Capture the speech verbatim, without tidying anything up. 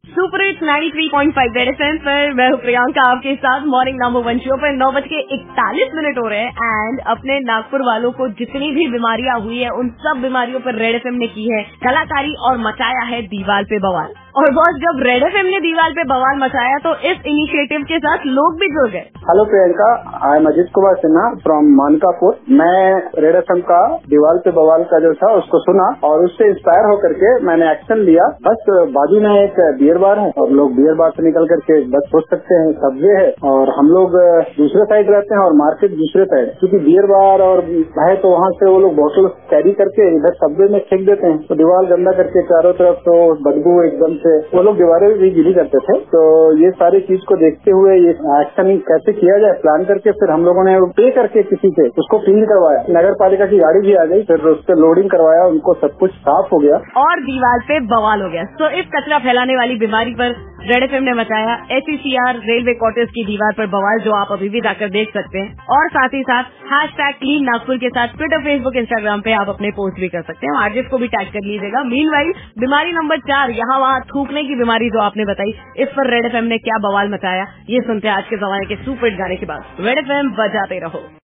Super hits ninety three point five red FM पर मैं हूँ प्रियंका आपके साथ मॉर्निंग नंबर वन शो पर नौ बज के इकतालीस मिनट हो रहे हैं एंड अपने नागपुर वालों को जितनी भी बीमारियां हुई है उन सब बीमारियों पर रेड एफएम ने की है कलाकारी और मचाया है दीवार पे बवाल। और बॉस जब रेड एफएम ने दीवार पे बवाल मचाया तो इस इनिशिएटिव के साथ लोग भी जुड़ गए। Hello Priyanka, I am Ajit Kumar Sinha from Mankapur. मैं रेड एफएम का दीवार पे बवाल का जो था उसको सुना और उससे इंस्पायर होकर के मैंने एक्शन लिया। बस बाजू में एक बियर बार है और लोग बियर बार से निकल करके बस सोच सकते हैं सब्वे है और हम लोग दूसरे साइड रहते हैं और मार्केट दूसरे साइड, क्योंकि बियर बार और है तो वहाँ से वो लोग बोतल कैरी करके इधर सब्वे में फेंक देते हैं तो दीवार गंदा करके चारों तरफ तो बदबू एकदम से वो लोग दीवारें भी गीली करते थे। तो ये सारी चीज को देखते हुए ये एक्शन कैसे किया जाए प्लान करके फिर हम लोगों ने पे करके किसी से उसको क्लीन करवाया। नगर पालिका की गाड़ी भी आ गई, फिर उस पर लोडिंग करवाया, उनको सब कुछ साफ हो गया और दीवार पे बवाल हो गया। तो इस कचरा फैलाने वाली बीमारी पर रेड एफएम ने मचाया एचईसीआर रेलवे क्वार्टर्स की दीवार पर बवाल, जो आप अभी भी जाकर देख सकते हैं। और साथ ही साथ हैश टैग क्लीन नागपुर के साथ ट्विटर, फेसबुक, इंस्टाग्राम पे आप अपने पोस्ट भी कर सकते हैं। आर्टिस को भी टैग कर लीजिएगा। मीनवाइल बीमारी नंबर चार यहाँ वहाँ थूकने की बीमारी जो आपने बताई, इस पर रेड एफएम ने क्या बवाल मचाया, ये सुनते हैं आज के जमाने के सुपर हिट गाने के बाद। रेड एफएम बजाते रहो।